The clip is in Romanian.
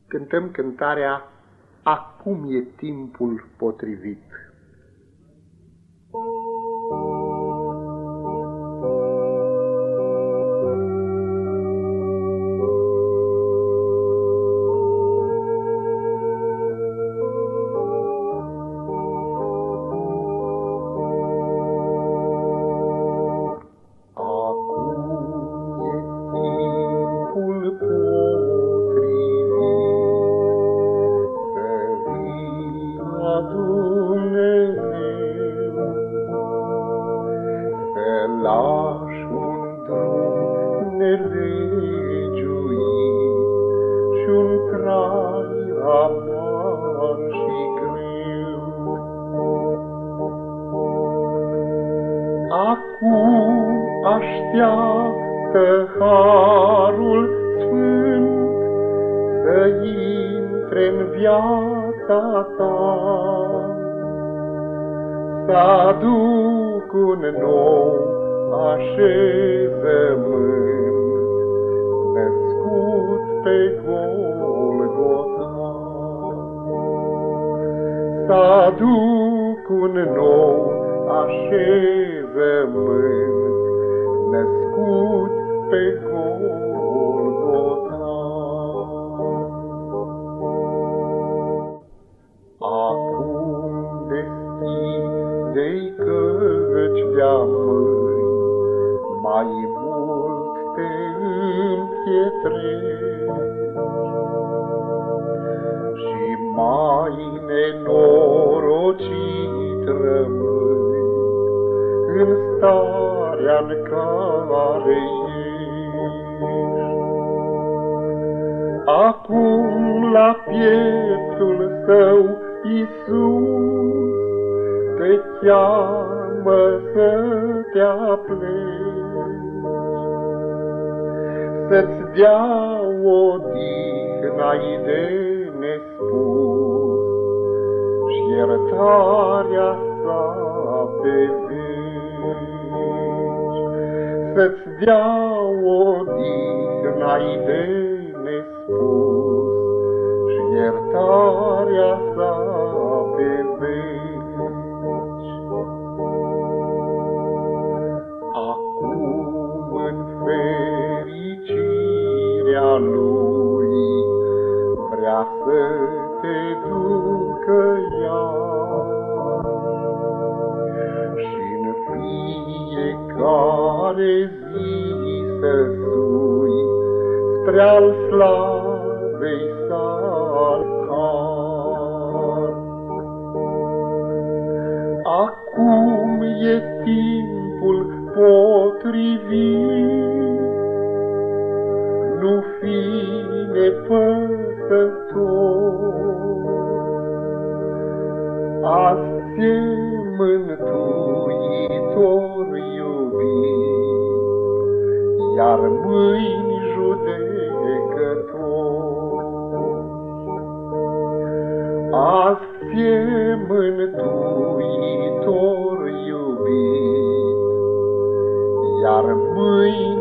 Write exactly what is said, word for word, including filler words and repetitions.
cântăm cântarea Acum e timpul potrivit. Lași un drum nelegiuit și un trai amar și greu. Acum așteaptă harul sfânt să intre în viața ta, să aduc un nou așezământ, născut pe Golgota. Să aduc un nou așezământ, născut pe Golgota. Acum deschide-i căci de-a mâini, mai mult te împietrezi și mai nenorocit rămâi în starea-n care ești. Acum la pieptul său Iisus te cheamă să te apleci, să-ți dea odihna-i de nespus și iertarea sa pe veci. Să-ți dea odihna-i de nespus și iertarea sa pe veci. Acum în fericirea lui vrea să te ducă iar și-n fiecare zi să sui spre-al slavei sale har. Acum e timpul potrivit, nu fi nepăsător. Azi ți-e Mântuitor iubit, iar mâini judecător. Azi ți-e Mântuitor iubit, iar mâini